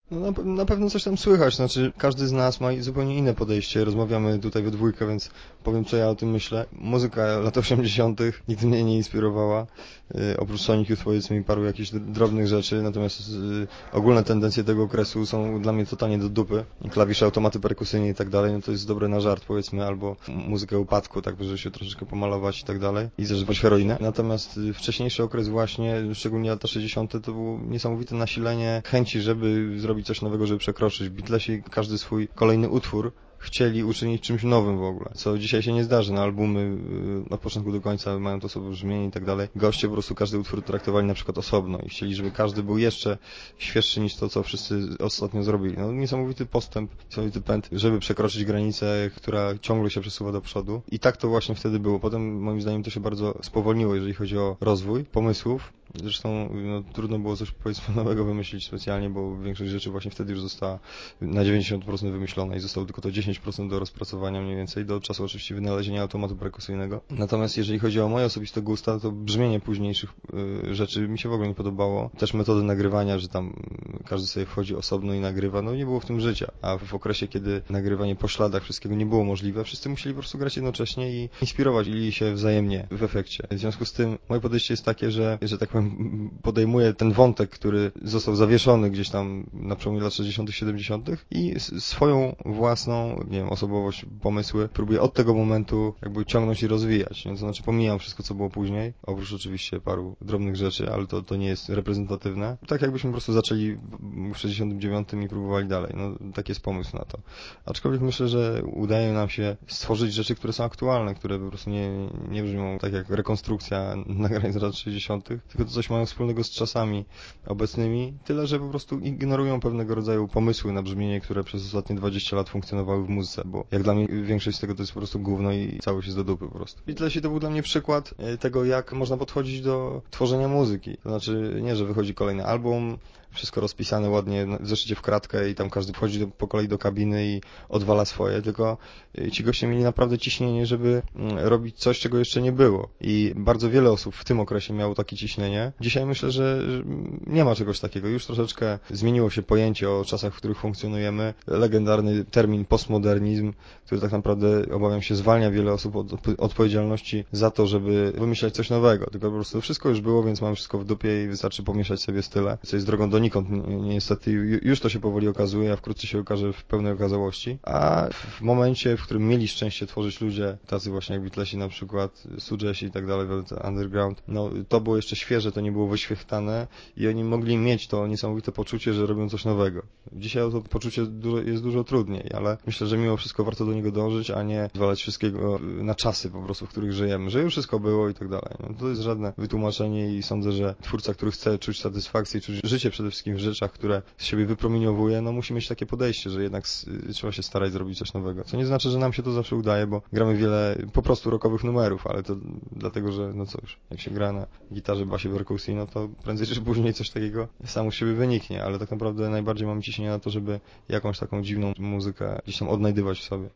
No na pewno coś tam słychać, znaczy każdy z nas ma zupełnie inne podejście, rozmawiamy tutaj we dwójkę, więc powiem co ja o tym myślę. Muzyka lat 80. nigdy mnie nie inspirowała, oprócz Sonic Youth powiedzmy i paru jakichś drobnych rzeczy, natomiast ogólne tendencje tego okresu są dla mnie totalnie do dupy. Klawisze, automaty perkusyjne i tak dalej, no to jest dobre na żart powiedzmy, albo muzykę upadku, tak żeby się troszeczkę pomalować i tak dalej i zażywać heroinę. Natomiast wcześniejszy okres właśnie, szczególnie lata 60. to było niesamowite nasilenie chęci, żeby zrobić coś nowego, żeby przekroczyć. Beatlesi każdy swój kolejny utwór chcieli uczynić czymś nowym w ogóle, co dzisiaj się nie zdarzy. Na albumy od początku do końca mają to sobie brzmienie i tak dalej. Goście po prostu każdy utwór traktowali na przykład osobno i chcieli, żeby każdy był jeszcze świeższy niż to, co wszyscy ostatnio zrobili. No niesamowity postęp, niesamowity pęd, żeby przekroczyć granicę, która ciągle się przesuwa do przodu. I tak to właśnie wtedy było. Potem moim zdaniem to się bardzo spowolniło, jeżeli chodzi o rozwój pomysłów. Zresztą no, trudno było coś powiedzmy nowego wymyślić specjalnie, bo większość rzeczy właśnie wtedy już została na 90% wymyślona i zostało tylko to 10% do rozpracowania mniej więcej, do czasu oczywiście wynalezienia automatu perkusyjnego. Natomiast jeżeli chodzi o moje osobiste gusta, to brzmienie późniejszych rzeczy mi się w ogóle nie podobało. Też metody nagrywania, że tam każdy sobie wchodzi osobno i nagrywa, no nie było w tym życia. A w okresie, kiedy nagrywanie po śladach wszystkiego nie było możliwe, wszyscy musieli po prostu grać jednocześnie i inspirować i się wzajemnie w efekcie. W związku z tym moje podejście jest takie, że tak powiem podejmuję ten wątek, który został zawieszony gdzieś tam na przełomie lat 60., 70. i swoją własną, nie wiem, osobowość, pomysły próbuję od tego momentu jakby ciągnąć i rozwijać. Nie? To znaczy pomijam wszystko, co było później, oprócz oczywiście paru drobnych rzeczy, ale to nie jest reprezentatywne. Tak jakbyśmy po prostu zaczęli w 69. i próbowali dalej. No, taki jest pomysł na to. Aczkolwiek myślę, że udaje nam się stworzyć rzeczy, które są aktualne, które po prostu nie brzmią tak jak rekonstrukcja nagrań z lat 60., tylko to coś mają wspólnego z czasami obecnymi, tyle że po prostu ignorują pewnego rodzaju pomysły na brzmienie, które przez ostatnie 20 lat funkcjonowały w muzyce, bo jak dla mnie większość z tego to jest po prostu gówno i całość jest do dupy po prostu. Beatlesi to był dla mnie przykład tego, jak można podchodzić do tworzenia muzyki. To znaczy nie, że wychodzi kolejny album, wszystko rozpisane ładnie, zeszycie w kratkę i tam każdy wchodzi po kolei do kabiny i odwala swoje, tylko ci goście mieli naprawdę ciśnienie, żeby robić coś, czego jeszcze nie było. I bardzo wiele osób w tym okresie miało takie ciśnienie. Dzisiaj myślę, że nie ma czegoś takiego. Już troszeczkę zmieniło się pojęcie o czasach, w których funkcjonujemy. Legendarny termin postmodernizm, który tak naprawdę, obawiam się, zwalnia wiele osób od odpowiedzialności za to, żeby wymyślać coś nowego. Tylko po prostu wszystko już było, więc mamy wszystko w dupie i wystarczy pomieszać sobie style, co jest drogą donikąd. Niestety już to się powoli okazuje, a wkrótce się okaże w pełnej okazałości. A w momencie, w którym mieli szczęście tworzyć ludzie, tacy właśnie jak Beatlesi na przykład, Sugesi i tak dalej, Underground, no to było jeszcze świeże, to nie było wyświechtane i oni mogli mieć to niesamowite poczucie, że robią coś nowego. Dzisiaj o to poczucie jest dużo trudniej, ale myślę, że mimo wszystko warto do niego dążyć, a nie zwalać wszystkiego na czasy po prostu, w których żyjemy, że już wszystko było i tak dalej. No, to jest żadne wytłumaczenie i sądzę, że twórca, który chce czuć satysfakcję, czuć życie przede wszystkim w rzeczach, które z siebie wypromieniowuje, no musi mieć takie podejście, że jednak trzeba się starać zrobić coś nowego. Co nie znaczy, że nam się to zawsze udaje, bo gramy wiele po prostu rockowych numerów, ale to dlatego, że no co już, jak się gra na gitarze, basie, perkusji, no to prędzej czy później coś takiego samo z siebie wyniknie, ale tak naprawdę najbardziej mam ciśnienie na to, żeby jakąś taką dziwną muzykę gdzieś tam odnajdywać w sobie.